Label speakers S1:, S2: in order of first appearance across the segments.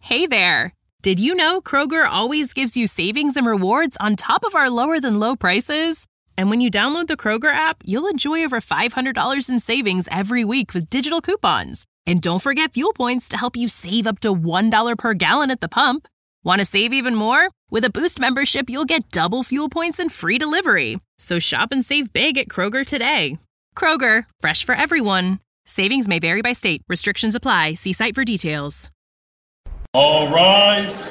S1: Hey there! Did you know Kroger always gives you savings and rewards on top of our lower-than-low prices? And when you download the Kroger app, you'll enjoy over $500 in savings every week with digital coupons. And don't forget fuel points to help you save up to $1 per gallon at the pump. Want to save even more? With a Boost membership, you'll get double fuel points and free delivery. So shop and save big at Kroger today. Kroger, fresh for everyone. Savings may vary by state. Restrictions apply. See site for details.
S2: All rise.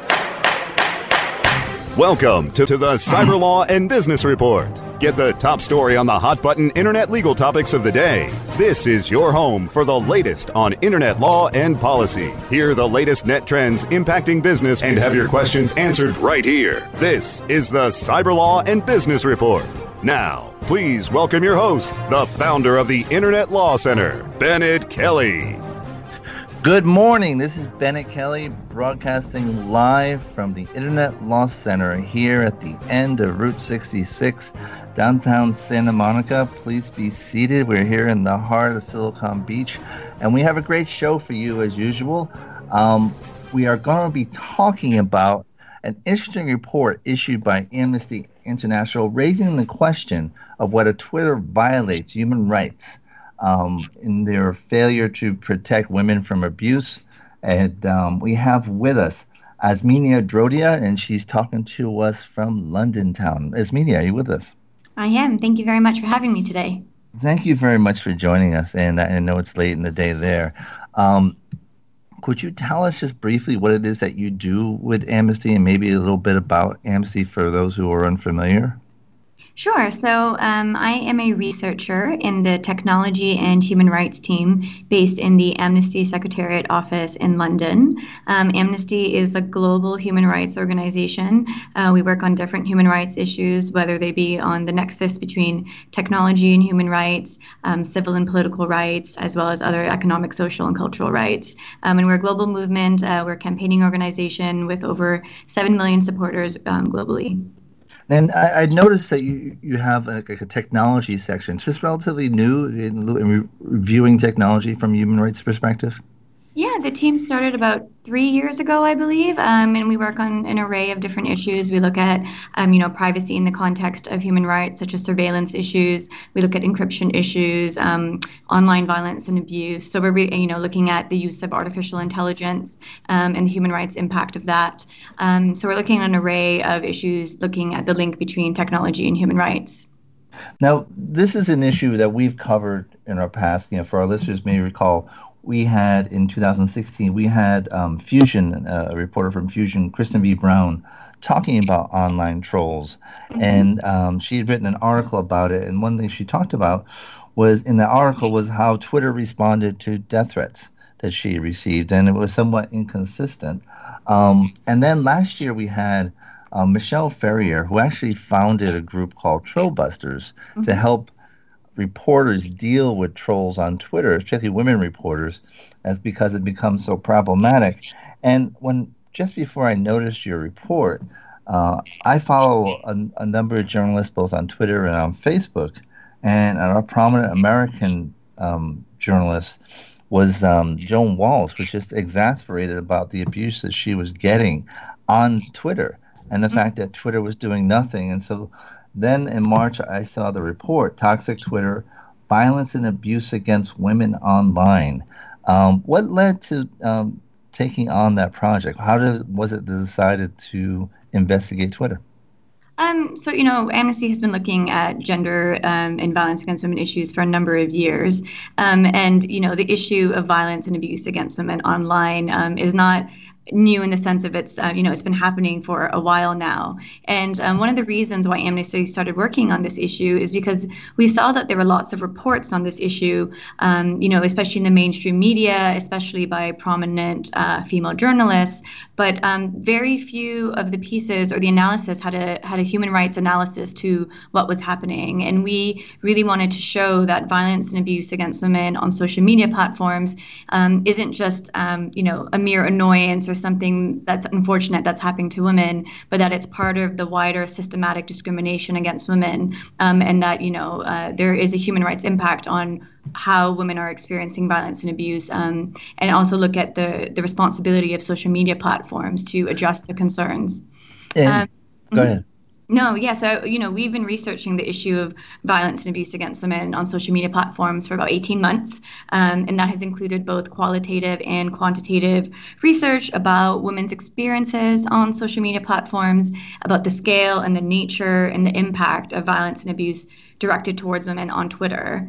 S3: Welcome to the Cyber Law and Business Report. Get the top story on the hot button internet legal topics of the day. This is your home for the latest on internet law and policy. Hear the latest net trends impacting business and have your questions answered right here. This is the Cyber Law and Business Report. Now, please welcome your host, the founder of the Internet Law Center, Bennett Kelly.
S4: Good morning. This is Bennett Kelly broadcasting live from the Internet Law Center here at the end of Route 66, downtown Santa Monica. Please be seated. We're here in the heart of Silicon Beach, and we have a great show for you as usual. We are going to be talking about an interesting report issued by Amnesty International raising the question of whether Twitter violates human rights in their failure to protect women from abuse. And we have with us Azminia Drodia, and she's talking to us from London town. Azminia, are you with us?
S5: I am. Thank you very much for having me today.
S4: Thank you very much for joining us, and I know it's late in the day there. Could you tell us just briefly what it is that you do with Amnesty and maybe a little bit about Amnesty for those who are unfamiliar?
S5: Sure. So I am a researcher in the Technology and Human Rights team based in the Amnesty Secretariat office in London. Amnesty is a global human rights organization. We work on different human rights issues, whether they be on the nexus between technology and human rights, civil and political rights, as well as other economic, social, and cultural rights. And we're a global movement. We're a campaigning organization with over 7 million supporters globally.
S4: And I noticed that you have like a technology section. Is this relatively new in reviewing technology from a human rights perspective?
S5: Yeah, the team started about 3 years ago, I believe, and we work on an array of different issues. We look at, privacy in the context of human rights, such as surveillance issues. We look at encryption issues, online violence and abuse. So we're, looking at the use of artificial intelligence and the human rights impact of that. So we're looking at an array of issues, looking at the link between technology and human rights.
S4: Now, this is an issue that we've covered in our past. For our listeners may recall, we had in 2016, we had Fusion, a reporter from Fusion, Kristen V. Brown, talking about online trolls. Mm-hmm. And she had written an article about it. And one thing she talked about was in the article was how Twitter responded to death threats that she received. And it was somewhat inconsistent. And then last year we had Michelle Ferrier, who actually founded a group called Trollbusters mm-hmm. to help reporters deal with trolls on Twitter, especially women reporters, because it becomes so problematic. And just before I noticed your report, I follow a number of journalists both on Twitter and on Facebook, and our prominent American journalist was Joan Walsh, was just exasperated about the abuse that she was getting on Twitter and the fact that Twitter was doing nothing. And so then in March, I saw the report, Toxic Twitter, Violence and Abuse Against Women Online. What led to taking on that project? How was it decided to investigate Twitter?
S5: So, Amnesty has been looking at gender and violence against women issues for a number of years. And, the issue of violence and abuse against women online is not new in the sense of it's been happening for a while now. And one of the reasons why Amnesty started working on this issue is because we saw that there were lots of reports on this issue, especially in the mainstream media, especially by prominent female journalists. But very few of the pieces or the analysis had a human rights analysis to what was happening. And we really wanted to show that violence and abuse against women on social media platforms isn't just, a mere annoyance or just something that's unfortunate that's happening to women, but that it's part of the wider systematic discrimination against women, and that there is a human rights impact on how women are experiencing violence and abuse, and also look at the responsibility of social media platforms to address the concerns.
S4: Go ahead.
S5: No, yeah. So, we've been researching the issue of violence and abuse against women on social media platforms for about 18 months. And that has included both qualitative and quantitative research about women's experiences on social media platforms, about the scale and the nature and the impact of violence and abuse directed towards women on Twitter.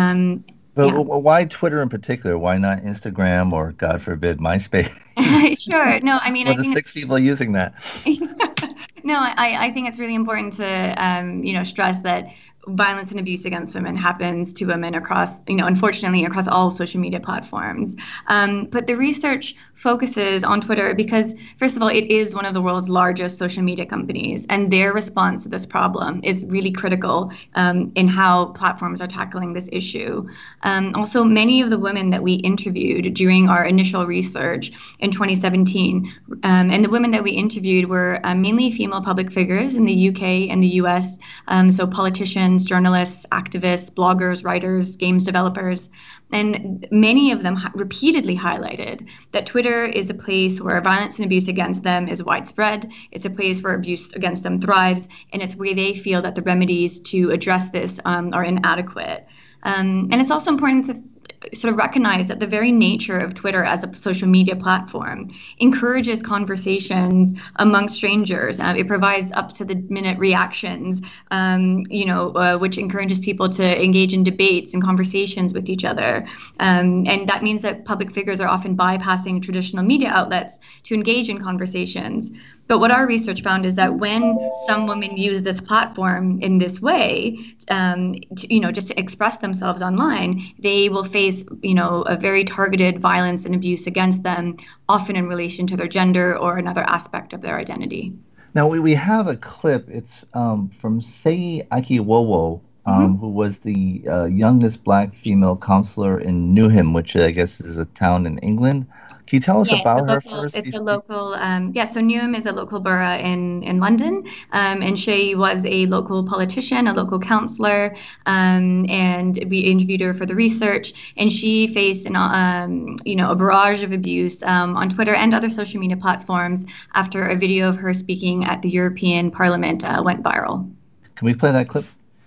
S4: Why Twitter in particular? Why not Instagram or, God forbid, MySpace?
S5: Sure. No, I mean,
S4: I think 6 people using that.
S5: No, I think it's really important to, stress that violence and abuse against women happens to women across, unfortunately, across all social media platforms. But the research focuses on Twitter because, first of all, it is one of the world's largest social media companies, and their response to this problem is really critical in how platforms are tackling this issue. Also, many of the women that we interviewed during our initial research in 2017, and the women that we interviewed were mainly female public figures in the UK and the US, so politicians, journalists, activists, bloggers, writers, games developers. And many of them repeatedly highlighted that Twitter is a place where violence and abuse against them is widespread. It's a place where abuse against them thrives, and it's where they feel that the remedies to address this are inadequate. And it's also important to sort of recognize that the very nature of Twitter as a social media platform encourages conversations among strangers. It provides up-to-the-minute reactions, which encourages people to engage in debates and conversations with each other. And that means that public figures are often bypassing traditional media outlets to engage in conversations. But what our research found is that when some women use this platform in this way, just to express themselves online, they will face, a very targeted violence and abuse against them, often in relation to their gender or another aspect of their identity.
S4: Now, we have a clip. It's from Sei Akiwowo, who was the youngest Black female counselor in Newham, which I guess is a town in England. Can you tell us about her first?
S5: It's a local, so Newham is a local borough in London, and she was a local politician, a local councillor, and we interviewed her for the research, and she faced a barrage of abuse on Twitter and other social media platforms after a video of her speaking at the European Parliament went viral.
S4: Can we play that clip?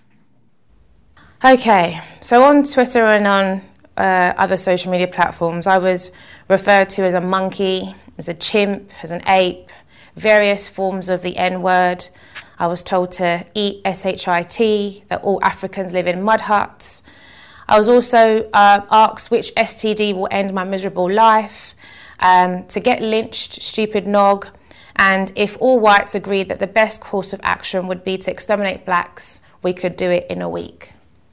S6: Okay, so on Twitter and on other social media platforms, I was referred to as a monkey, as a chimp, as an ape, various forms of the N-word. I was told to eat SHIT, that all Africans live in mud huts. I was also asked which STD will end my miserable life, to get lynched, stupid nog, and if all whites agreed that the best course of action would be to exterminate blacks, we could do it in a week.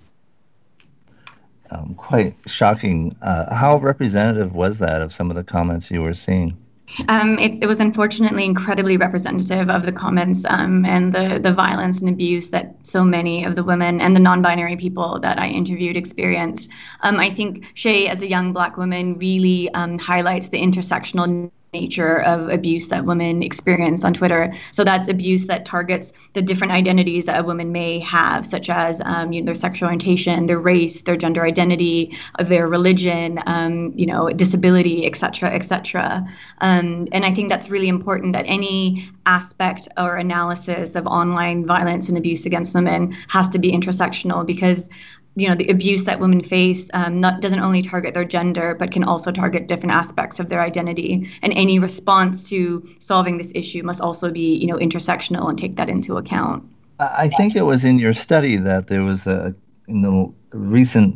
S4: Quite shocking. How representative was that of some of the comments you were seeing?
S5: It was unfortunately incredibly representative of the comments and the violence and abuse that so many of the women and the non-binary people that I interviewed experienced. I think Shay, as a young Black woman, really highlights the intersectional nature of abuse that women experience on Twitter. So that's abuse that targets the different identities that a woman may have, such as their sexual orientation, their race, their gender identity, their religion, disability, et cetera, et cetera. And I think that's really important, that any aspect or analysis of online violence and abuse against women has to be intersectional, because the abuse that women face doesn't only target their gender, but can also target different aspects of their identity. And any response to solving this issue must also be, intersectional and take that into account.
S4: I think it was in your study that there was in the recent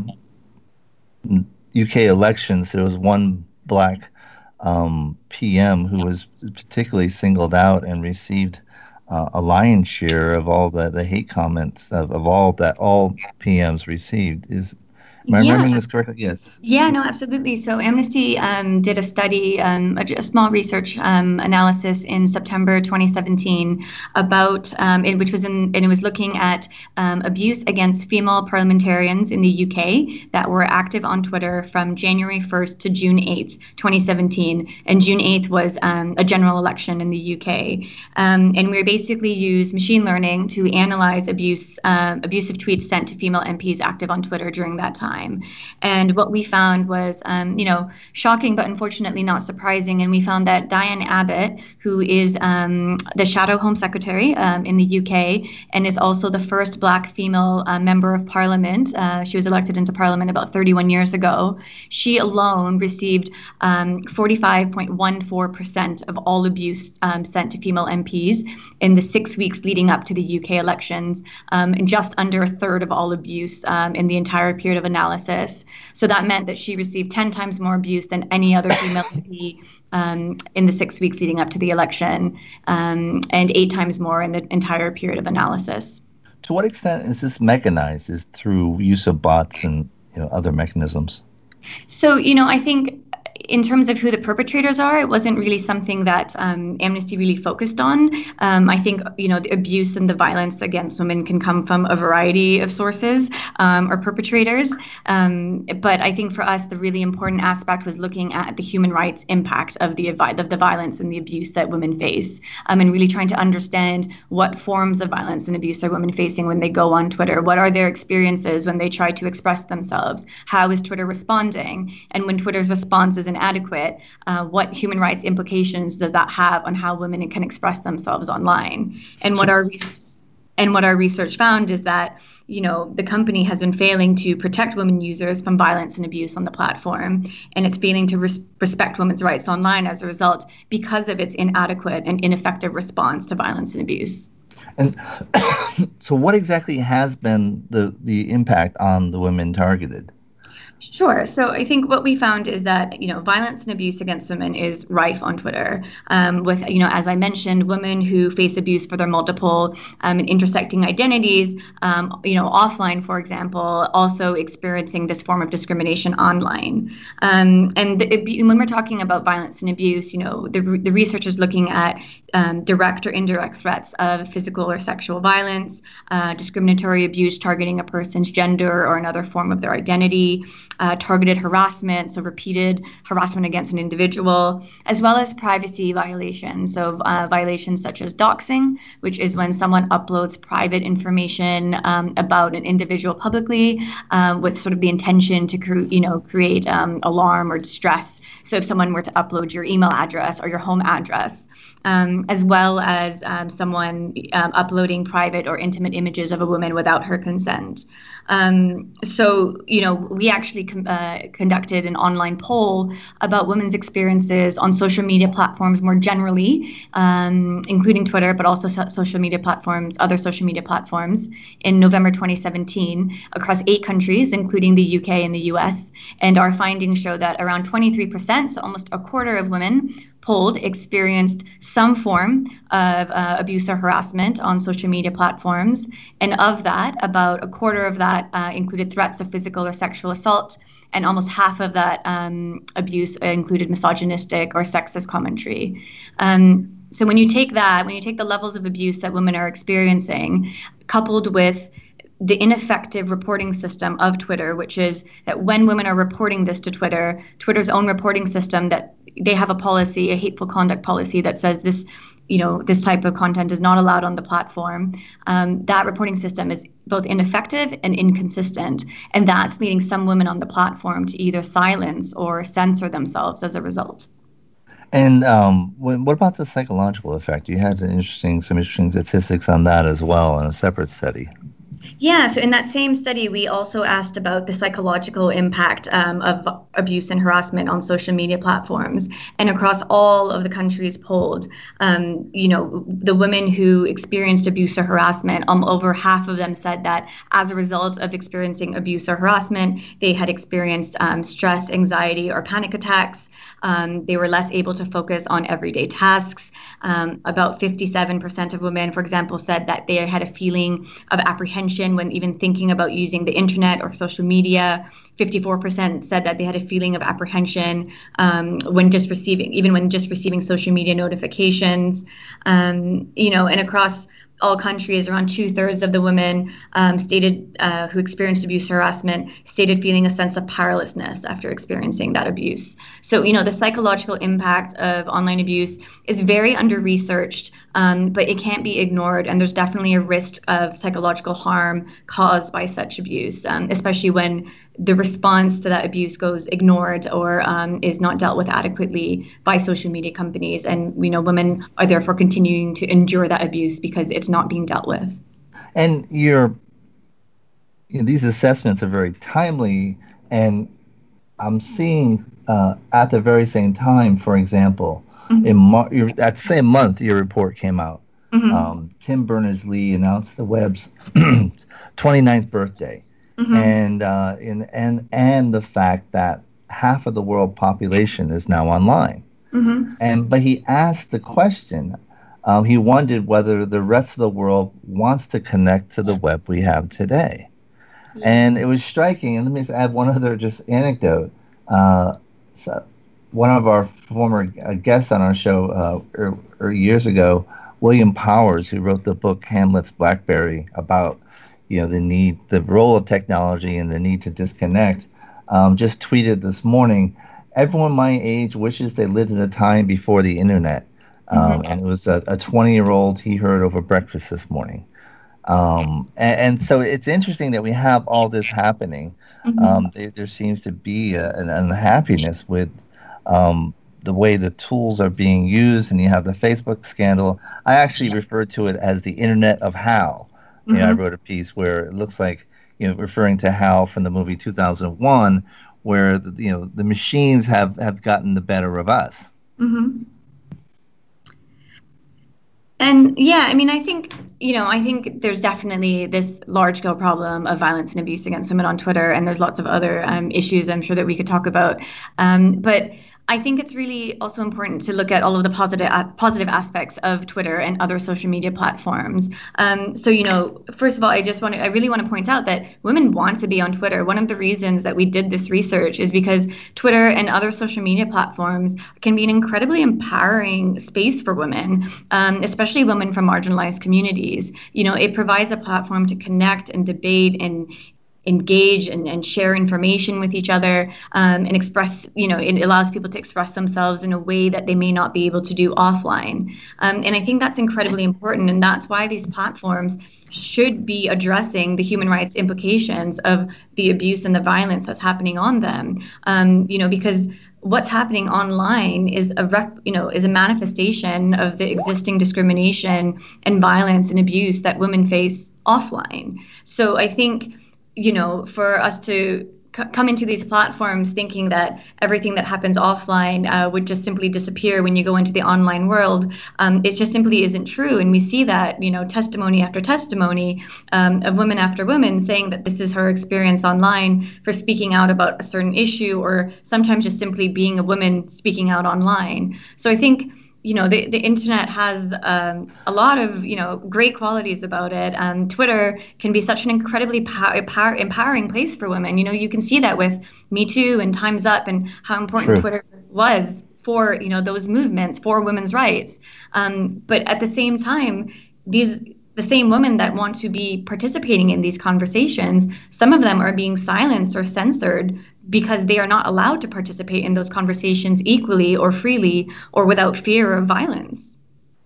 S4: UK elections, there was one Black PM who was particularly singled out and received a lion's share of all the hate comments of all that all PMs received. Am I remembering this correctly? Yes.
S5: Yeah, no, absolutely. So Amnesty did a study, a small research analysis in September 2017 about, and it was looking at abuse against female parliamentarians in the UK that were active on Twitter from January 1st to June 8th, 2017. And June 8th was a general election in the UK. And we basically used machine learning to analyze abusive tweets sent to female MPs active on Twitter during that time. And what we found was, shocking, but unfortunately not surprising. And we found that Diane Abbott, who is the Shadow Home Secretary in the UK, and is also the first Black female member of Parliament. She was elected into Parliament about 31 years ago. She alone received 45.14% of all abuse sent to female MPs in the 6 weeks leading up to the UK elections, and just under a third of all abuse in the entire period of analysis. So that meant that she received 10 times more abuse than any other female MP in the 6 weeks leading up to the election, and 8 times more in the entire period of analysis.
S4: To what extent is this mechanized? Is through use of bots and other mechanisms?
S5: So, I think in terms of who the perpetrators are, it wasn't really something that Amnesty really focused on. I think, the abuse and the violence against women can come from a variety of sources or perpetrators. But I think for us, the really important aspect was looking at the human rights impact of the violence and the abuse that women face, and really trying to understand what forms of violence and abuse are women facing when they go on Twitter. What are their experiences when they try to express themselves? How is Twitter responding? And when Twitter's response is inadequate, what human rights implications does that have on how women can express themselves online? And what our research found is that the company has been failing to protect women users from violence and abuse on the platform, and it's failing to respect women's rights online as a result because of its inadequate and ineffective response to violence and abuse.
S4: And so what exactly has been the impact on the women targeted?
S5: Sure. So I think what we found is that, violence and abuse against women is rife on Twitter, with, as I mentioned, women who face abuse for their multiple and intersecting identities, offline, for example, also experiencing this form of discrimination online. And when we're talking about violence and abuse, the research is looking at direct or indirect threats of physical or sexual violence, discriminatory abuse targeting a person's gender or another form of their identity, targeted harassment, so repeated harassment against an individual, as well as privacy violations. So violations such as doxing, which is when someone uploads private information about an individual publicly with sort of the intention to create alarm or distress. So if someone were to upload your email address or your home address, as well as someone uploading private or intimate images of a woman without her consent. So, we actually conducted an online poll about women's experiences on social media platforms more generally, including Twitter, but also other social media platforms in November 2017 across 8 countries, including the UK and the US. And our findings show that around 23%, so almost a quarter of women polled experienced some form of abuse or harassment on social media platforms. And of that, about a quarter of that included threats of physical or sexual assault. And almost half of that abuse included misogynistic or sexist commentary. So when you take the levels of abuse that women are experiencing, coupled with the ineffective reporting system of Twitter, which is that when women are reporting this to Twitter, Twitter's own reporting system, that they have a policy, a hateful conduct policy that says this type of content is not allowed on the platform. That reporting system is both ineffective and inconsistent, and that's leading some women on the platform to either silence or censor themselves as a result.
S4: And what about the psychological effect? You had some interesting statistics on that as well in a separate study.
S5: Yeah, so in that same study, we also asked about the psychological impact of abuse and harassment on social media platforms. And across all of the countries polled, the women who experienced abuse or harassment, over half of them said that as a result of experiencing abuse or harassment, they had experienced stress, anxiety, or panic attacks. They were less able to focus on everyday tasks. About 57% of women, for example, said that they had a feeling of apprehension apprehension when even thinking about using the internet or social media. 54% said that they had a feeling of apprehension when just receiving social media notifications. And across all countries, around 2/3 of the women stated who experienced abuse or harassment stated feeling a sense of powerlessness after experiencing that abuse. So, the psychological impact of online abuse is very under-researched, but it can't be ignored. And there's definitely a risk of psychological harm caused by such abuse, especially when the response to that abuse goes ignored or is not dealt with adequately by social media companies. And women are therefore continuing to endure that abuse because it's not being dealt with.
S4: And these assessments are very timely, and I'm seeing at the very same time, for example, in that same month your report came out. Tim Berners-Lee announced the web's 29th birthday. And the fact that half of the world population is now online. But he asked the question, he wondered whether the rest of the world wants to connect to the web we have today. And it was striking. And let me just add one other just anecdote. So one of our former guests on our show years ago, William Powers, who wrote the book Hamlet's Blackberry about the role of technology and the need to disconnect, just tweeted this morning, everyone my age wishes they lived in a time before the internet. And it was a 20-year-old he heard over breakfast this morning. And so it's interesting that we have all this happening. There seems to be an unhappiness with the way the tools are being used, and you have the Facebook scandal. I actually refer to it as the Internet of How. I wrote a piece where it looks like, referring to Hal from the movie 2001, where the machines have gotten the better of us.
S5: And I think there's definitely this large-scale problem of violence and abuse against women on Twitter, and there's lots of other issues I'm sure that we could talk about. But I think it's really also important to look at all of the positive aspects of Twitter and other social media platforms. First of all, I really want to point out that women want to be on Twitter. One of the reasons that we did this research is because Twitter and other social media platforms can be an incredibly empowering space for women, especially women from marginalized communities. It provides a platform to connect and debate and engage and share information with each other, and express, it allows people to express themselves in a way that they may not be able to do offline. And I think that's incredibly important. And that's why these platforms should be addressing the human rights implications of the abuse and the violence that's happening on them. Because what's happening online is a manifestation of the existing discrimination and violence and abuse that women face offline. So I think, for us to come into these platforms thinking that everything that happens offline would just simply disappear when you go into the online world, it just simply isn't true. And we see that, testimony after testimony of women after women saying that this is her experience online for speaking out about a certain issue, or sometimes just simply being a woman speaking out online. So I think, the internet has a lot of, great qualities about it. Twitter can be such an incredibly empowering place for women. You can see that with Me Too and Time's Up and how important Twitter was for, those movements for women's rights. But at the same time, the same women that want to be participating in these conversations, some of them are being silenced or censored because they are not allowed to participate in those conversations equally or freely or without fear of violence.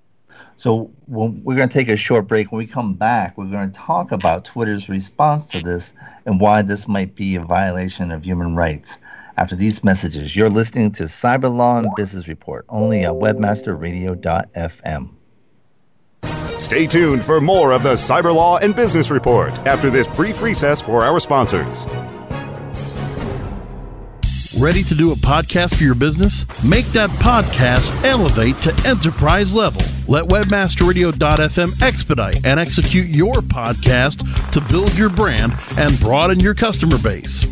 S4: So we're going to take a short break. When we come back, we're going to talk about Twitter's response to this and why this might be a violation of human rights. After these messages, you're listening to Cyber Law and Business Report, only at webmasterradio.fm.
S3: Stay tuned for more of the Cyber Law and Business Report after this brief recess for our sponsors.
S7: Ready to do a podcast for your business? Make that podcast elevate to enterprise level. Let webmasterradio.fm expedite and execute your podcast to build your brand and broaden your customer base.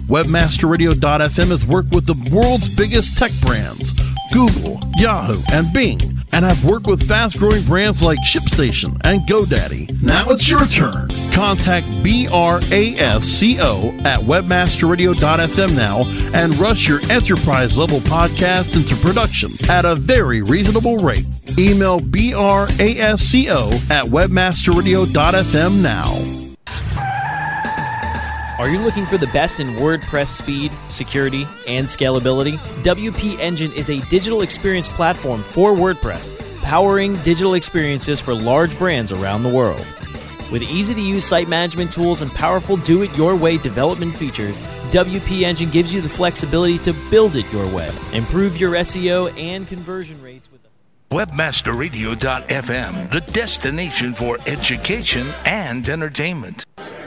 S7: Webmasterradio.fm has worked with the world's biggest tech brands, Google, Yahoo, and Bing, and have worked with fast-growing brands like ShipStation and GoDaddy. Now it's your turn. Contact BRASCO at webmasterradio.fm now and rush your enterprise-level podcast into production at a very reasonable rate. Email BRASCO at webmasterradio.fm now.
S8: Are you looking for the best in WordPress speed, security, and scalability? WP Engine is a digital experience platform for WordPress, powering digital experiences for large brands around the world. With easy-to-use site management tools and powerful do-it-your-way development features, WP Engine gives you the flexibility to build it your way. Improve your SEO and conversion rates with
S9: WebmasterRadio.fm, the destination for education and entertainment.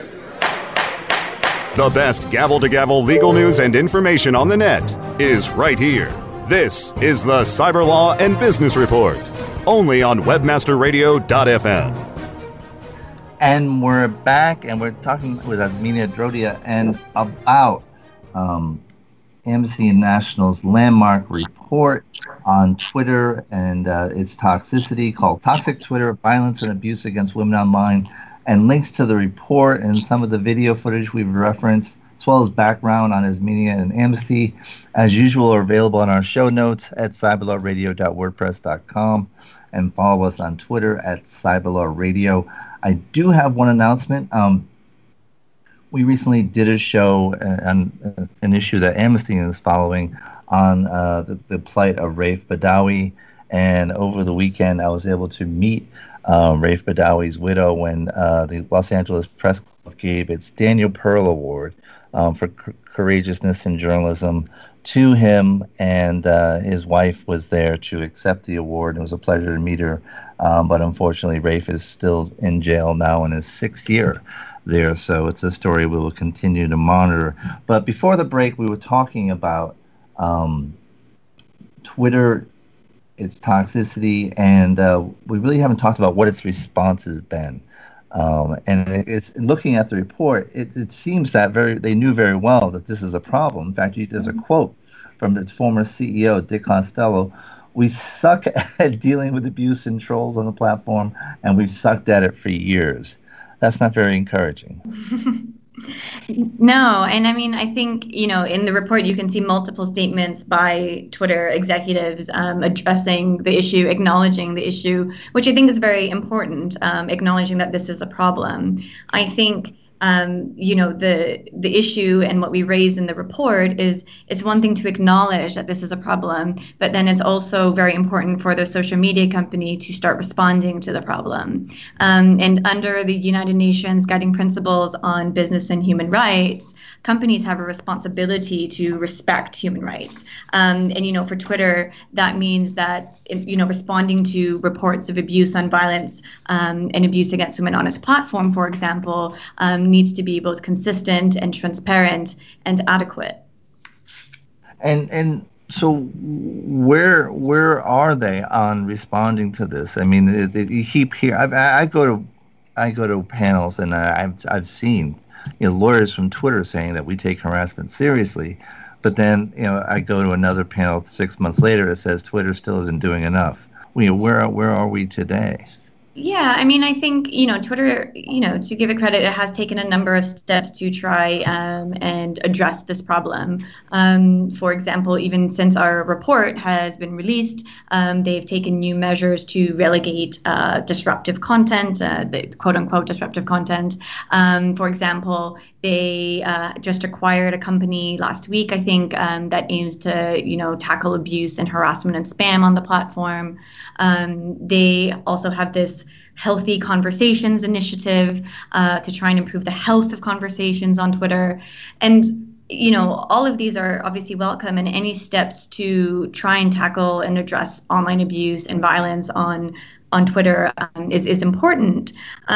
S3: The best gavel-to-gavel legal news and information on the net is right here. This is the Cyber Law and Business Report, only on WebmasterRadio.fm.
S4: And we're back, and we're talking with Azminia Drodia and about Amnesty International's landmark report on Twitter and its toxicity called Toxic Twitter, Violence and Abuse Against Women Online, and links to the report and some of the video footage we've referenced, as well as background on Azminia and Amnesty, as usual, are available on our show notes at cyberlawradio.wordpress.com, and follow us on Twitter at cyberlawradio. I do have one announcement. We recently did a show on an issue that Amnesty is following on the plight of Raif Badawi, and over the weekend I was able to meet Raif Badawi's widow when the Los Angeles Press Club gave its Daniel Pearl Award for courageousness in journalism to him, and his wife was there to accept the award. It was a pleasure to meet her, but unfortunately Raif is still in jail now in his 6th year there, so it's a story we will continue to monitor. But before the break, we were talking about Twitter, its toxicity, and we really haven't talked about what its response has been. And it's looking at the report, it seems that they knew very well that this is a problem. In fact, there's a quote from its former CEO, Dick Costello: "We suck at dealing with abuse and trolls on the platform, and we've sucked at it for years." That's not very encouraging.
S5: No, and I mean, I think, in the report you can see multiple statements by Twitter executives addressing the issue, acknowledging the issue, which I think is very important, acknowledging that this is a problem. I think, the issue and what we raise in the report is it's one thing to acknowledge that this is a problem, but then it's also very important for the social media company to start responding to the problem. And under the United Nations Guiding Principles on Business and Human Rights, companies have a responsibility to respect human rights. And for Twitter, that means that, responding to reports of abuse and violence and abuse against women on its platform, for example, needs to be both consistent and transparent and adequate.
S4: And so where are they on responding to this? I mean, you keep hearing. I go to panels, and I've seen lawyers from Twitter saying that we take harassment seriously, but then I go to another panel 6 months later that says Twitter still isn't doing enough. Where are we today?
S5: Yeah, I mean, I think, Twitter, to give it credit, it has taken a number of steps to try and address this problem. For example, even since our report has been released, they've taken new measures to relegate disruptive content, the quote-unquote disruptive content. For example, they just acquired a company last week, I think, that aims to, tackle abuse and harassment and spam on the platform. They also have this Healthy Conversations initiative to try and improve the health of conversations on Twitter. And, all of these are obviously welcome, and any steps to try and tackle and address online abuse and violence on on Twitter is important.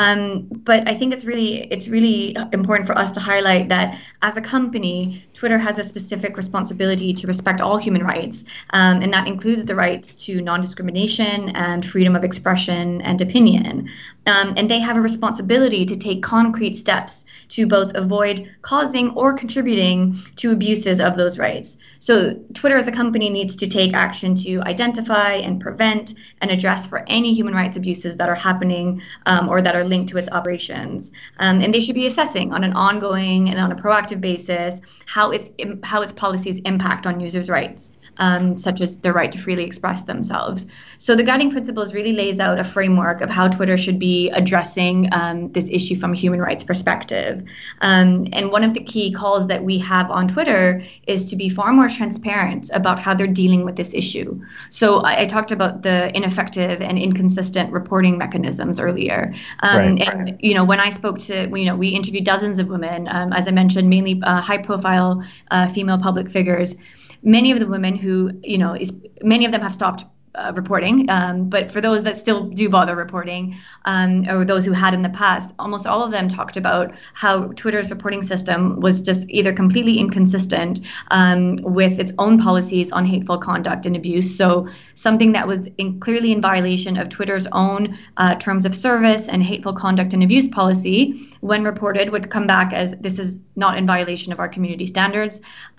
S5: But I think it's really important for us to highlight that as a company, Twitter has a specific responsibility to respect all human rights, and that includes the rights to non-discrimination and freedom of expression and opinion. And they have a responsibility to take concrete steps to both avoid causing or contributing to abuses of those rights. So Twitter as a company needs to take action to identify and prevent and address for any human rights abuses that are happening or that are linked to its operations. And they should be assessing on an ongoing and on a proactive basis how its policies impact on users' rights. Such as the right to freely express themselves. So the guiding principles really lays out a framework of how Twitter should be addressing this issue from a human rights perspective. And one of the key calls that we have on Twitter is to be far more transparent about how they're dealing with this issue. So I talked about the ineffective and inconsistent reporting mechanisms earlier. And when I spoke to, we interviewed dozens of women, as I mentioned, mainly high-profile female public figures. Many of the women who, many of them have stopped reporting, but for those that still do bother reporting, or those who had in the past, almost all of them talked about how Twitter's reporting system was just either completely inconsistent with its own policies on hateful conduct and abuse. So something that was clearly in violation of Twitter's own terms of service and hateful conduct and abuse policy, when reported, would come back as this is not in violation of our community standards,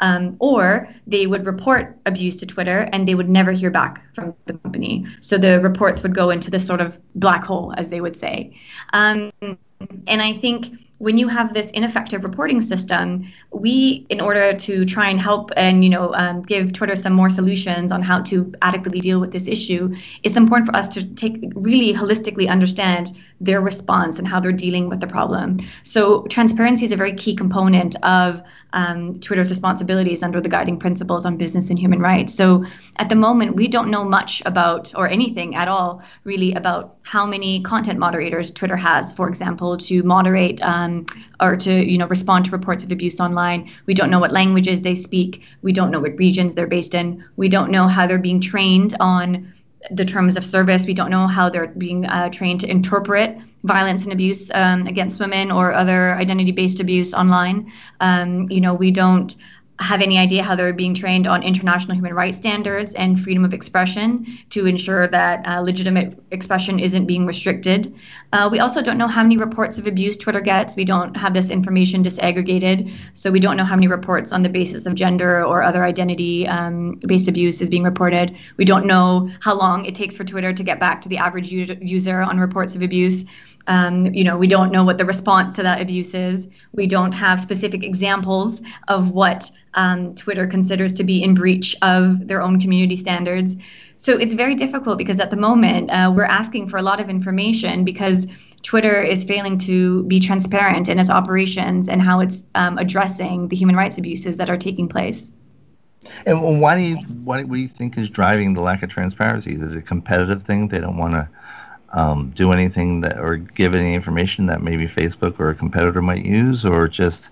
S5: or they would report abuse to Twitter and they would never hear back from the company. So the reports would go into this sort of black hole, as they would say. And I think when you have this ineffective reporting system, we, in order to try and help and give Twitter some more solutions on how to adequately deal with this issue, it's important for us to really holistically understand their response and how they're dealing with the problem. So transparency is a very key component of Twitter's responsibilities under the guiding principles on business and human rights. So at the moment, we don't know much about, or anything at all, really, about how many content moderators Twitter has, for example, to moderate or to respond to reports of abuse online. We don't know what languages they speak. We don't know what regions they're based in. We don't know how they're being trained on the terms of service. We don't know how they're being trained to interpret violence and abuse against women or other identity-based abuse online. We don't have any idea how they're being trained on international human rights standards and freedom of expression to ensure that legitimate expression isn't being restricted. We also don't know how many reports of abuse Twitter gets. We don't have this information disaggregated, so we don't know how many reports on the basis of gender or other identity-based abuse is being reported. We don't know how long it takes for Twitter to get back to the average user on reports of abuse. We don't know what the response to that abuse is. We don't have specific examples of what Twitter considers to be in breach of their own community standards. So it's very difficult because at the moment we're asking for a lot of information because Twitter is failing to be transparent in its operations and how it's addressing the human rights abuses that are taking place.
S4: And what do you think is driving the lack of transparency? Is it a competitive thing? They don't want to do anything that or give any information that maybe Facebook or a competitor might use, or just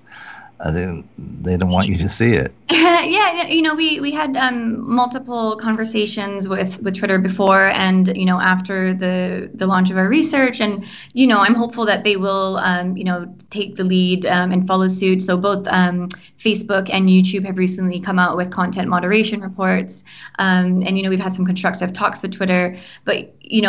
S4: they don't want you to see it?
S5: Yeah, we had multiple conversations with Twitter before and after the launch of our research, and I'm hopeful that they will take the lead and follow suit. So both Facebook and YouTube have recently come out with content moderation reports, and we've had some constructive talks with Twitter. But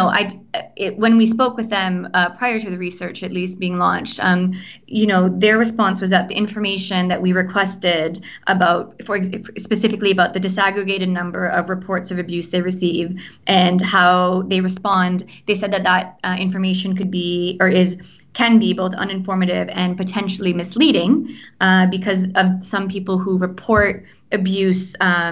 S5: when we spoke with them prior to the research at least being launched, their response was that the information that we requested about, specifically about the disaggregated number of reports of abuse they receive and how they respond, they said that information could be or can be both uninformative and potentially misleading because of some people who report abuse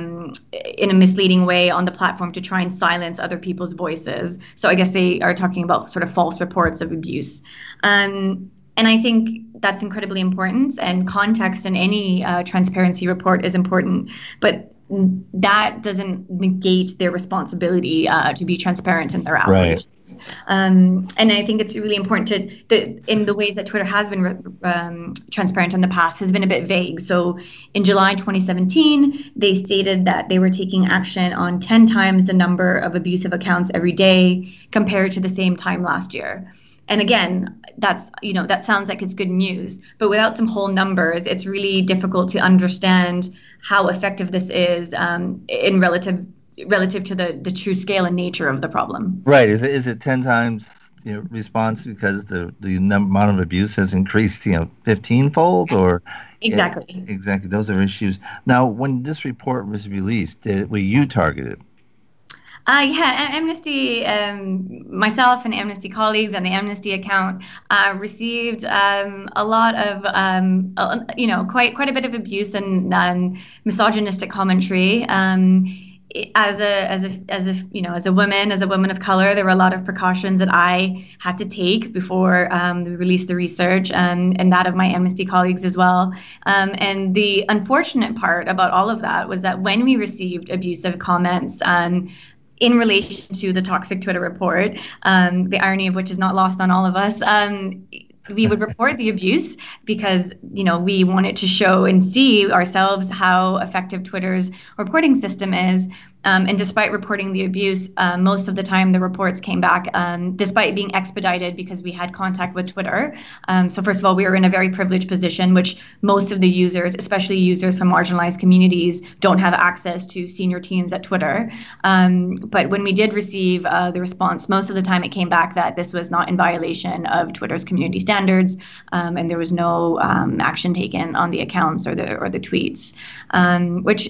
S5: in a misleading way on the platform to try and silence other people's voices. So I guess they are talking about sort of false reports of abuse. And I think that's incredibly important, and context in any transparency report is important. But that doesn't negate their responsibility to be transparent in their allegations. And I think it's really important in the ways that Twitter has been transparent in the past has been a bit vague. So in July 2017, they stated that they were taking action on 10 times the number of abusive accounts every day compared to the same time last year. And again, that sounds like it's good news, but without some whole numbers, it's really difficult to understand how effective this is in relative to the true scale and nature of the problem.
S4: Right. Is it 10 times response because the amount of abuse has increased 15-fold or?
S5: Exactly.
S4: Exactly. Those are issues. Now, when this report was released, were you targeted?
S5: Amnesty, myself and Amnesty colleagues and the Amnesty account received a lot of, quite a bit of abuse and misogynistic commentary. As a woman of color, there were a lot of precautions that I had to take before we released the research, and that of my Amnesty colleagues as well. And the unfortunate part about all of that was that when we received abusive comments in relation to the toxic Twitter report, the irony of which is not lost on all of us, we would report the abuse because, we wanted to show and see ourselves how effective Twitter's reporting system is. And despite reporting the abuse, most of the time the reports came back, despite being expedited because we had contact with Twitter. So first of all, we were in a very privileged position, which most of the users, especially users from marginalized communities, don't have access to senior teams at Twitter. But when we did receive the response, most of the time it came back that this was not in violation of Twitter's community standards, and there was no action taken on the accounts or the tweets, which,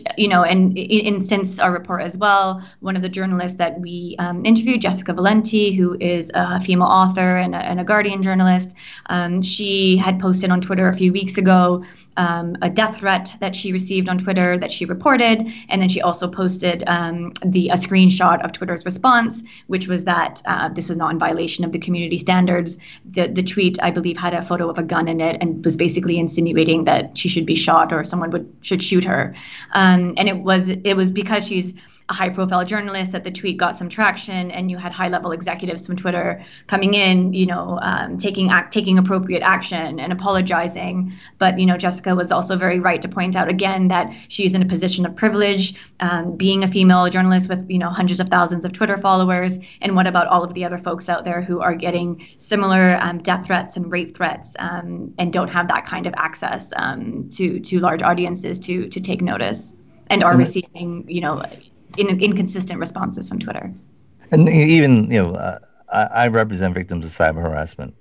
S5: and since our report as well, one of the journalists that we interviewed, Jessica Valenti, who is a female author and a Guardian journalist, she had posted on Twitter a few weeks ago a death threat that she received on Twitter that she reported, and then she also posted a screenshot of Twitter's response, which was that this was not in violation of the community standards. The tweet, I believe, had a photo of a gun in it and was basically insinuating that she should be shot or someone should shoot her, and it was because she's a high-profile journalist that the tweet got some traction, and you had high-level executives from Twitter coming in, taking appropriate action and apologizing. But Jessica was also very right to point out again that she's in a position of privilege, being a female journalist with hundreds of thousands of Twitter followers. And what about all of the other folks out there who are getting similar death threats and rape threats and don't have that kind of access to large audiences to take notice and are receiving inconsistent responses from Twitter.
S4: And even I represent victims of cyber harassment,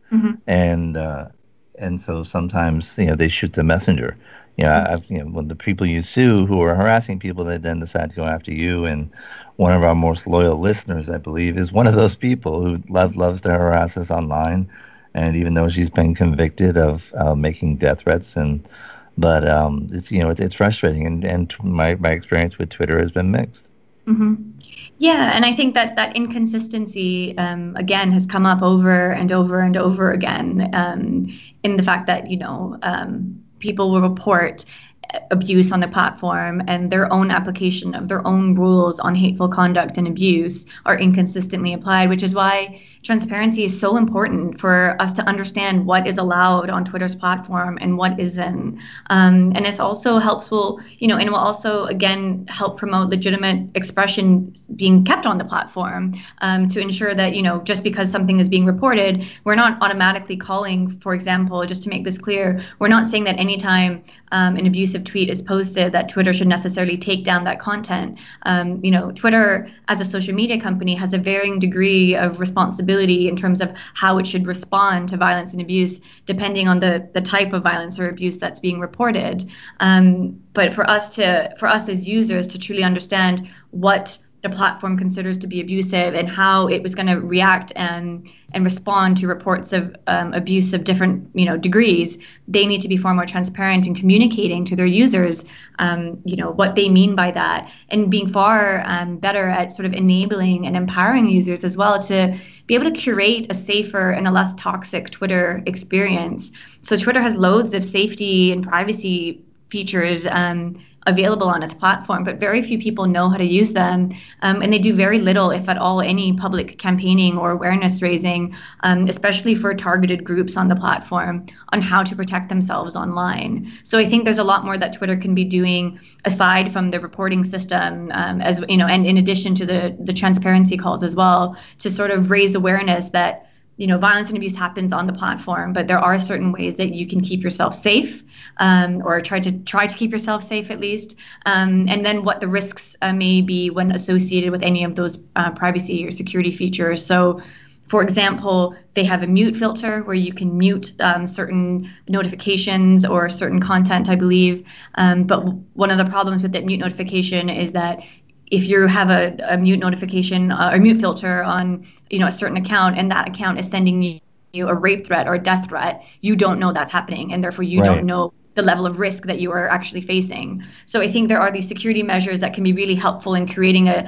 S4: and so sometimes they shoot the messenger. When the people you sue who are harassing people, they then decide to go after you. And one of our most loyal listeners, I believe, is one of those people who loves to harass us online. And even though she's been convicted of making death threats, but it's frustrating. And my experience with Twitter has been mixed.
S5: Mm-hmm. Yeah, and I think that inconsistency, again, has come up over and over and over again in the fact that, people will report abuse on the platform and their own application of their own rules on hateful conduct and abuse are inconsistently applied, which is why transparency is so important for us to understand what is allowed on Twitter's platform and what isn't. And it also will also, again, help promote legitimate expression being kept on the platform to ensure that, just because something is being reported, we're not automatically calling, for example, just to make this clear, we're not saying that anytime an abusive tweet is posted that Twitter should necessarily take down that content. Twitter as a social media company has a varying degree of responsibility in terms of how it should respond to violence and abuse, depending on the type of violence or abuse that's being reported. But for us as users to truly understand what the platform considers to be abusive and how it was going to react and respond to reports of abuse of different degrees, they need to be far more transparent in communicating to their users what they mean by that, and being far better at sort of enabling and empowering users as well to be able to curate a safer and a less toxic Twitter experience. So Twitter has loads of safety and privacy features available on its platform, but very few people know how to use them. And they do very little, if at all, any public campaigning or awareness raising, especially for targeted groups on the platform, on how to protect themselves online. So I think there's a lot more that Twitter can be doing aside from the reporting system, as you know, and in addition to the transparency calls as well, to sort of raise awareness that, you know, violence and abuse happens on the platform, but there are certain ways that you can keep yourself safe, or try to keep yourself safe at least, and then what the risks may be when associated with any of those privacy or security features. So, for example, they have a mute filter where you can mute certain notifications or certain content, I believe. But one of the problems with that mute notification is that if you have a mute notification or mute filter on, you know, a certain account, and that account is sending you a rape threat or a death threat, you don't know that's happening, and therefore you don't know the level of risk that you are actually facing. So I think there are these security measures that can be really helpful in creating a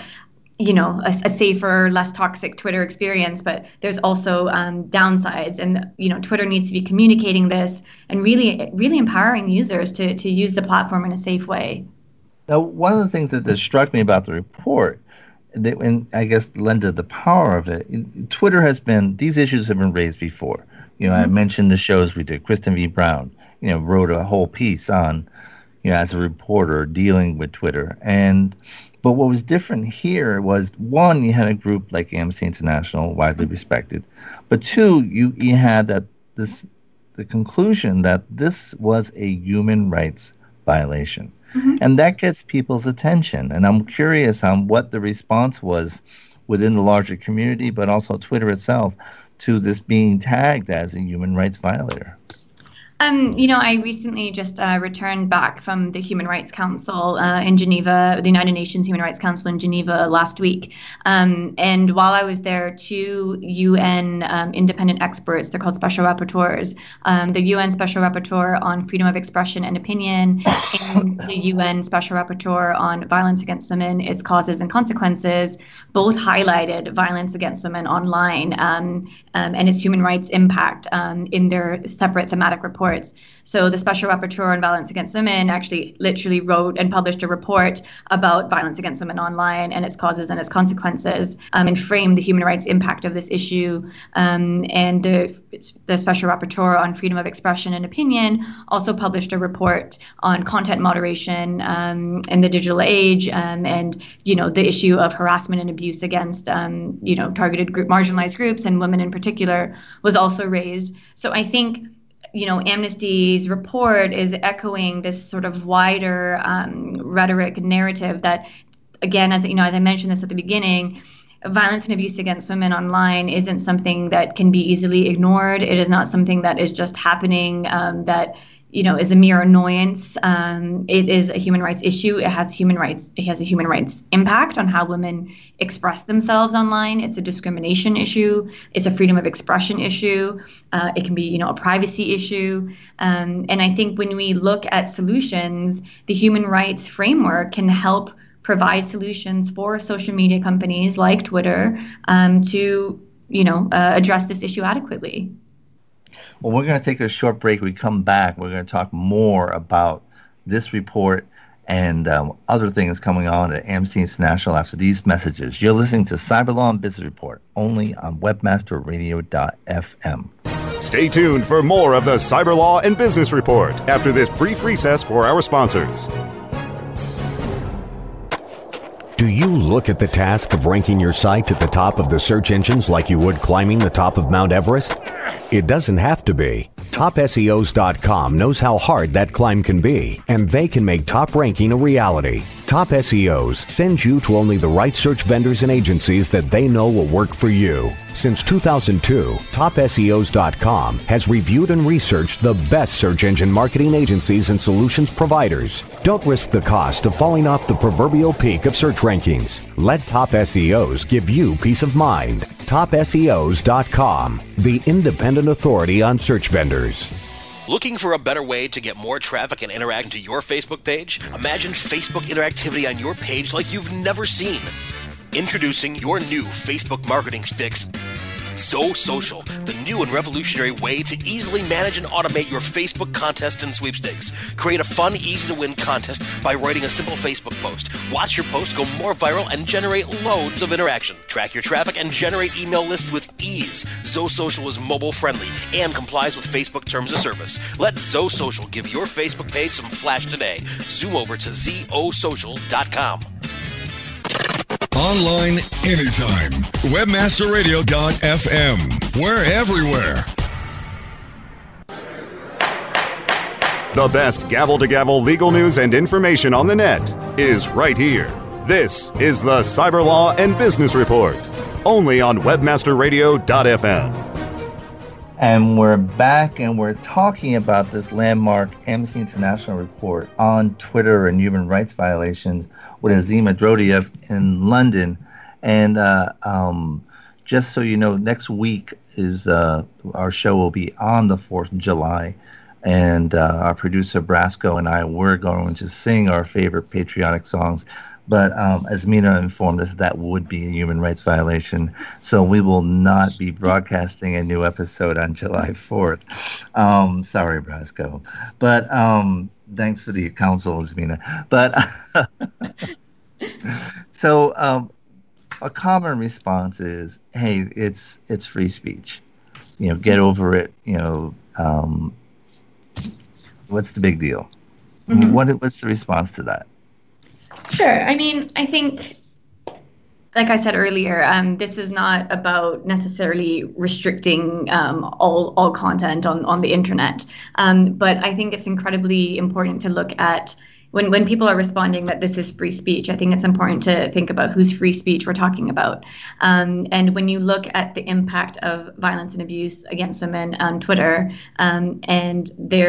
S5: safer, less toxic Twitter experience, but there's also downsides, and you know, Twitter needs to be communicating this and really empowering users to use the platform in a safe way.
S4: Now, one of the things that struck me about the report, and I guess lended the power of it, Twitter these issues have been raised before. You know, I mentioned the shows we did. Kristen V. Brown, you know, wrote a whole piece on, you know, as a reporter dealing with Twitter. But what was different here was, one, you had a group like Amnesty International, widely respected, but two, you had the conclusion that this was a human rights violation. And that gets people's attention. And I'm curious on what the response was within the larger community, but also Twitter itself, to this being tagged as a human rights violator.
S5: You know, I recently just returned back from the Human Rights Council in Geneva, the United Nations Human Rights Council in Geneva last week. And while I was there, 2 UN independent experts, they're called special rapporteurs, the UN Special Rapporteur on Freedom of Expression and Opinion, and the UN Special Rapporteur on Violence Against Women, Its Causes and Consequences, both highlighted violence against women online and its human rights impact in their separate thematic reports. So the Special Rapporteur on Violence Against Women actually literally wrote and published a report about violence against women online and its causes and its consequences, and framed the human rights impact of this issue. And the Special Rapporteur on Freedom of Expression and Opinion also published a report on content moderation in the digital age, and you know, the issue of harassment and abuse against you know, targeted marginalized groups, and women in particular, was also raised. So I think, you know, Amnesty's report is echoing this sort of wider rhetoric and narrative that, again, as you know, as I mentioned this at the beginning, violence and abuse against women online isn't something that can be easily ignored. It is not something that is just happening that, you know, is a mere annoyance. It is a human rights issue. It has a human rights impact on how women express themselves online. It's a discrimination issue. It's a freedom of expression issue. It can be, you know, a privacy issue. And I think when we look at solutions, the human rights framework can help provide solutions for social media companies like Twitter to, you know, address this issue adequately.
S4: Well, we're going to take a short break. We come back, we're going to talk more about this report and other things coming on at Amnesty International after these messages. You're listening to Cyber Law and Business Report, only on webmasterradio.fm.
S3: Stay tuned for more of the Cyber Law and Business Report after this brief recess for our sponsors.
S10: Do you look at the task of ranking your site at the top of the search engines like you would climbing the top of Mount Everest? It doesn't have to be. TopSEOs.com knows how hard that climb can be, and they can make top ranking a reality. Top SEOs sends you to only the right search vendors and agencies that they know will work for you. Since 2002, TopSEOs.com has reviewed and researched the best search engine marketing agencies and solutions providers. Don't risk the cost of falling off the proverbial peak of search rankings. Let Top SEOs give you peace of mind. TopSEOs.com, the independent authority on search vendors.
S11: Looking for a better way to get more traffic and interaction to your Facebook page? Imagine Facebook interactivity on your page like you've never seen. Introducing your new Facebook marketing fix, ZoSocial, the new and revolutionary way to easily manage and automate your Facebook contests and sweepstakes. Create a fun, easy-to-win contest by writing a simple Facebook post. Watch your post go more viral and generate loads of interaction. Track your traffic and generate email lists with ease. ZoSocial is mobile-friendly and complies with Facebook terms of service. Let ZoSocial give your Facebook page some flash today. Zoom over to ZoSocial.com.
S12: Online anytime. Webmasterradio.fm. We're everywhere.
S3: The best gavel-to-gavel legal news and information on the net is right here. This is the Cyber Law and Business Report, only on webmasterradio.fm.
S4: And we're back, and we're talking about this landmark Amnesty International report on Twitter and human rights violations with Azima Drodiev in London. And just so you know, next week is our show will be on the 4th of July. And our producer, Brasco, and I, we're going to sing our favorite patriotic songs. But as Mina informed us, that would be a human rights violation. So we will not be broadcasting a new episode on July 4th. Sorry, Brasco. But thanks for the counsel, Mina. But so a common response is, hey, it's free speech. You know, get over it. You know, what's the big deal? Mm-hmm. What's the response to that?
S5: Sure. I mean, I think, like I said earlier, this is not about necessarily restricting all content on the internet. But I think it's incredibly important to look at when people are responding that this is free speech. I think it's important to think about whose free speech we're talking about. And when you look at the impact of violence and abuse against women on Twitter, and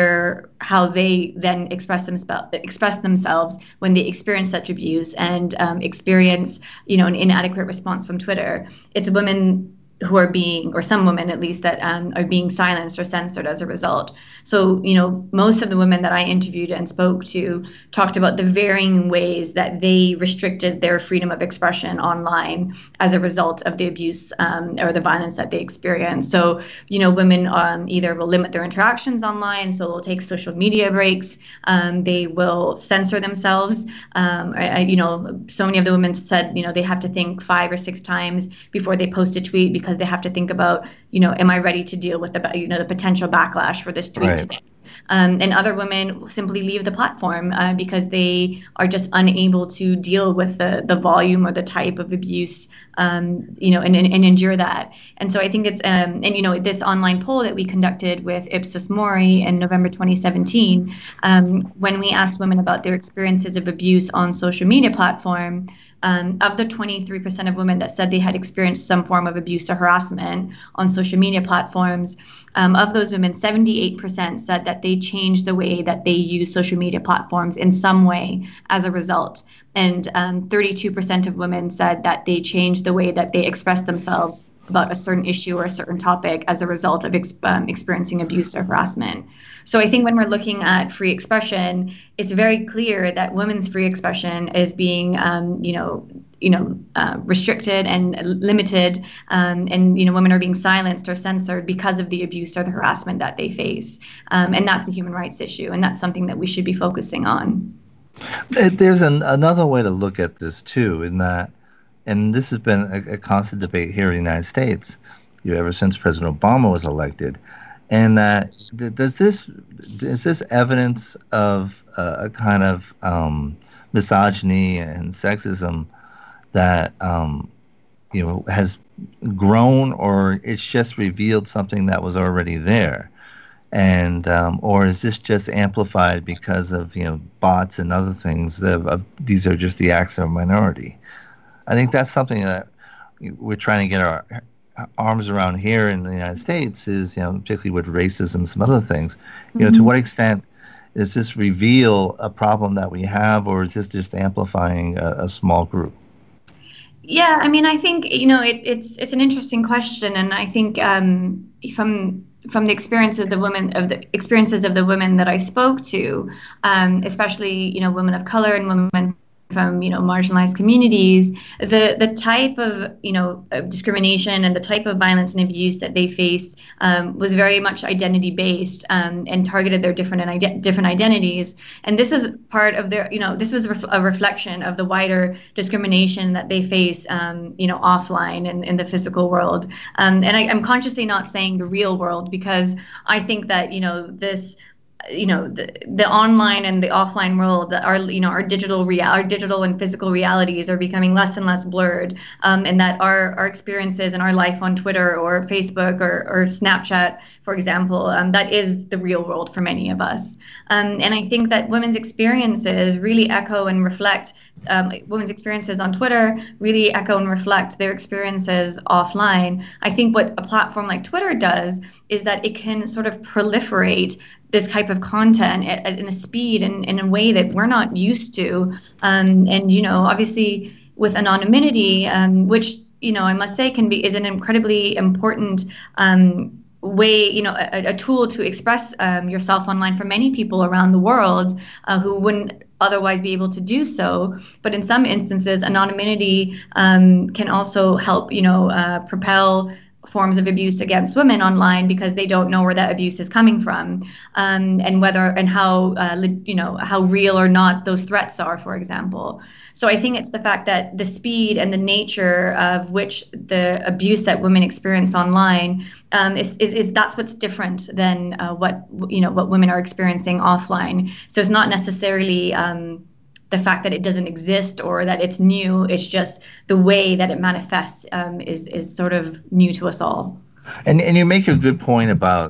S5: how they then express themselves when they experience such abuse and experience, an inadequate response from Twitter, it's women who are being, or some women at least, that are being silenced or censored as a result. So, most of the women that I interviewed and spoke to talked about the varying ways that they restricted their freedom of expression online as a result of the abuse or the violence that they experienced. So, women either will limit their interactions online, so they'll take social media breaks, they will censor themselves. So many of the women said, they have to think 5 or 6 times before they post a tweet, because they have to think about, am I ready to deal with the potential backlash for this tweet today? And other women simply leave the platform because they are just unable to deal with the volume or the type of abuse, and endure that. And so I think it's, this online poll that we conducted with Ipsos Mori in November 2017, when we asked women about their experiences of abuse on social media platform, of the 23% of women that said they had experienced some form of abuse or harassment on social media platforms, of those women, 78% said that they changed the way that they use social media platforms in some way as a result. And 32% of women said that they changed the way that they express themselves about a certain issue or a certain topic as a result of experiencing abuse or harassment. So I think when we're looking at free expression, it's very clear that women's free expression is being, restricted and limited, and women are being silenced or censored because of the abuse or the harassment that they face, and that's a human rights issue, and that's something that we should be focusing on.
S4: There's another way to look at this too, in that, and this has been a constant debate here in the United States, ever since President Obama was elected. And that is this evidence of a kind of misogyny and sexism that has grown, or it's just revealed something that was already there, and or is this just amplified because of bots and other things? These are just the acts of a minority. I think that's something that we're trying to get our arms around here in the United States, is particularly with racism, some other things. To what extent does this reveal a problem that we have, or is this just amplifying a small group?
S5: Yeah, I mean, I think it's an interesting question, and I think from the experiences of the women that I spoke to, especially women of color and women from marginalized communities, the type of discrimination and the type of violence and abuse that they face was very much identity based and targeted their different identities. And this was part of their this was a reflection of the wider discrimination that they face offline and in the physical world. And I'm consciously not saying the real world, because I think that this the online and the offline world, our digital and physical realities are becoming less and less blurred, and that our experiences and our life on Twitter or Facebook or Snapchat, for example, that is the real world for many of us. And I think that women's experiences really echo and reflect women's experiences on Twitter really echo and reflect their experiences offline. I think what a platform like Twitter does is that it can sort of proliferate this type of content in a speed and in a way that we're not used to. And obviously with anonymity, which I must say is an incredibly important way, a tool to express yourself online for many people around the world who wouldn't otherwise be able to do so. But in some instances, anonymity can also help, propel forms of abuse against women online, because they don't know where that abuse is coming from, and whether and how how real or not those threats are, for example. So I think it's the fact that the speed and the nature of which the abuse that women experience online is that's what's different than what women are experiencing offline. So it's not necessarily the fact that it doesn't exist or that it's new. It's just the way that it manifests is sort of new to us all.
S4: And you make a good point about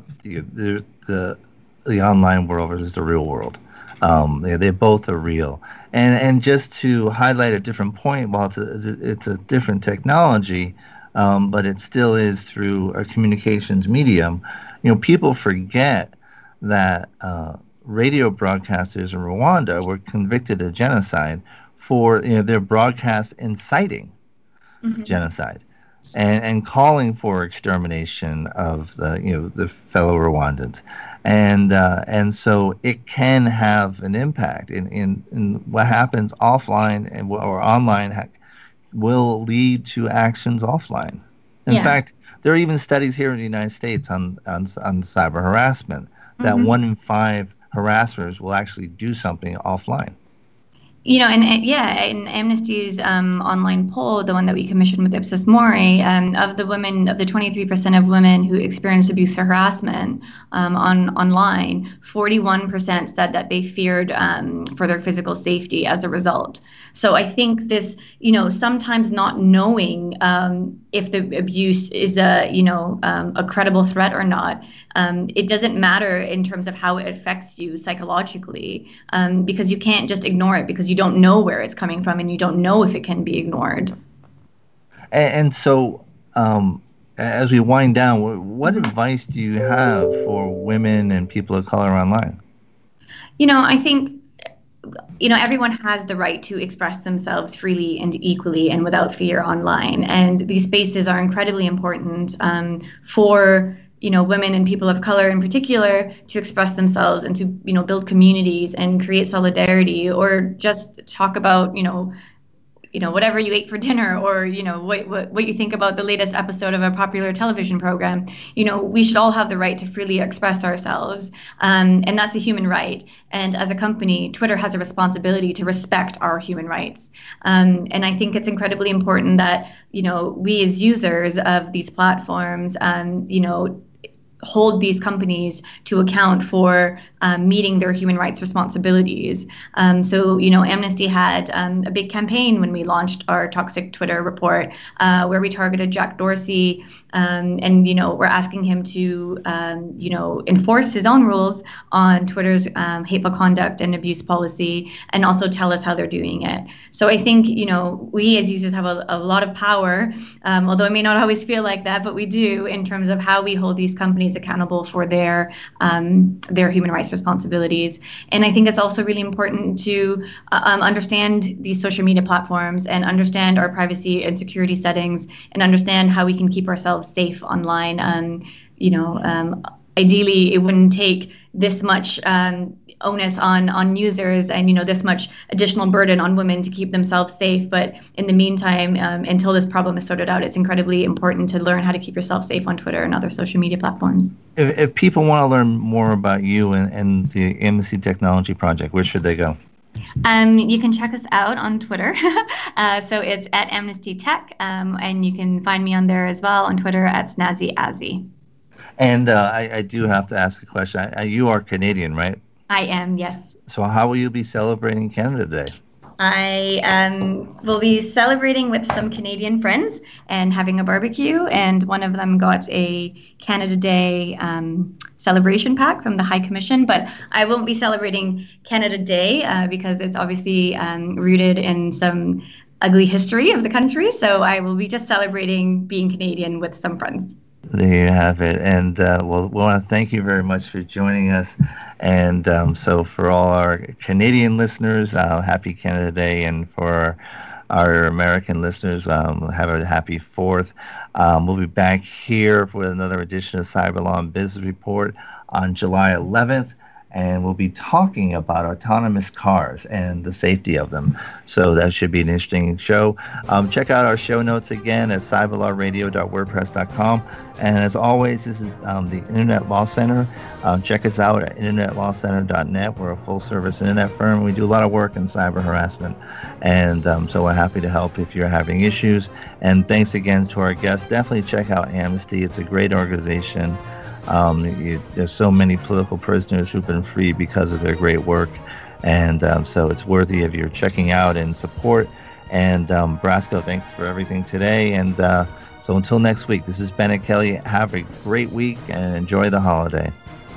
S4: the online world versus the real world. They both are real. And just to highlight a different point, while it's a different technology, but it still is through a communications medium. People forget that radio broadcasters in Rwanda were convicted of genocide for their broadcast inciting genocide and calling for extermination of the fellow Rwandans, and so it can have an impact in what happens offline or online will lead to actions offline. In fact, there are even studies here in the United States on cyber harassment that 1 in 5 harassers will actually do something offline.
S5: In Amnesty's online poll, the one that we commissioned with Ipsos Mori, of the 23% of women who experienced abuse or harassment online, 41% said that they feared for their physical safety as a result. So I think this, sometimes not knowing if the abuse is a credible threat or not, it doesn't matter in terms of how it affects you psychologically, because you can't just ignore it because you don't know where it's coming from and you don't know if it can be ignored.
S4: And so as we wind down, what advice do you have for women and people of color online?
S5: I think everyone has the right to express themselves freely and equally and without fear online. And these spaces are incredibly important for women and people of color in particular to express themselves and to build communities and create solidarity, or just talk about whatever you ate for dinner, or what you think about the latest episode of a popular television program. We should all have the right to freely express ourselves, and that's a human right. And as a company, Twitter has a responsibility to respect our human rights. And I think it's incredibly important that we as users of these platforms hold these companies to account for meeting their human rights responsibilities. So Amnesty had a big campaign when we launched our Toxic Twitter report, where we targeted Jack Dorsey, and we're asking him to enforce his own rules on Twitter's hateful conduct and abuse policy, and also tell us how they're doing it. So I think we as users have a lot of power, although it may not always feel like that, but we do, in terms of how we hold these companies accountable for their human rights responsibilities. And I think it's also really important to understand these social media platforms and understand our privacy and security settings and understand how we can keep ourselves safe online. ideally it wouldn't take this much onus on users and this much additional burden on women to keep themselves safe. But in the meantime, until this problem is sorted out, it's incredibly important to learn how to keep yourself safe on Twitter and other social media platforms.
S4: If people want to learn more about you and the Amnesty Technology Project, where should they go?
S5: You can check us out on Twitter. So it's at Amnesty Tech, and you can find me on there as well on Twitter at SnazzyAzzy.
S4: And I do have to ask a question. You are Canadian, right?
S5: I am, yes.
S4: So how will you be celebrating Canada Day?
S5: I will be celebrating with some Canadian friends and having a barbecue, and one of them got a Canada Day celebration pack from the High Commission, but I won't be celebrating Canada Day because it's obviously rooted in some ugly history of the country, so I will be just celebrating being Canadian with some friends.
S4: There you have it. And we want to thank you very much for joining us. And so for all our Canadian listeners, happy Canada Day. And for our American listeners, have a happy 4th. We'll be back here for another edition of Cyber Law and Business Report on July 11th. And we'll be talking about autonomous cars and the safety of them. So that should be an interesting show. Check out our show notes again at cyberlawradio.wordpress.com. And as always, this is the Internet Law Center. Check us out at internetlawcenter.net. We're a full-service internet firm. We do a lot of work in cyber harassment. And so we're happy to help if you're having issues. And thanks again to our guests. Definitely check out Amnesty. It's a great organization. There's so many political prisoners who've been freed because of their great work, and so it's worthy of your checking out and support. And Brasco, thanks for everything today. And so until next week, this is Bennett Kelly. Have a great week and enjoy the holiday.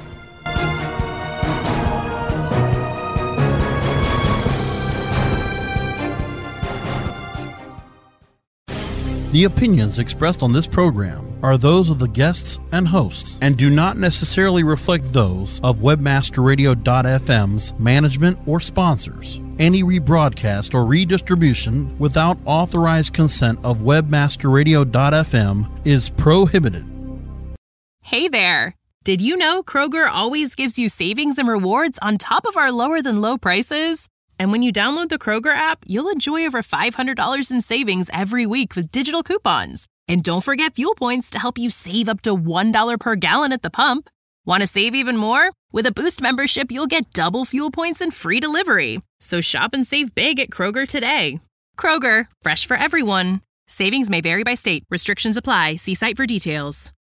S7: The opinions expressed on this program are those of the guests and hosts and do not necessarily reflect those of webmasterradio.fm's management or sponsors. Any rebroadcast or redistribution without authorized consent of webmasterradio.fm is prohibited.
S1: Hey there! Did you know Kroger always gives you savings and rewards on top of our lower than low prices? And when you download the Kroger app, you'll enjoy over $500 in savings every week with digital coupons. And don't forget fuel points to help you save up to $1 per gallon at the pump. Want to save even more? With a Boost membership, you'll get double fuel points and free delivery. So shop and save big at Kroger today. Kroger, fresh for everyone. Savings may vary by state. Restrictions apply. See site for details.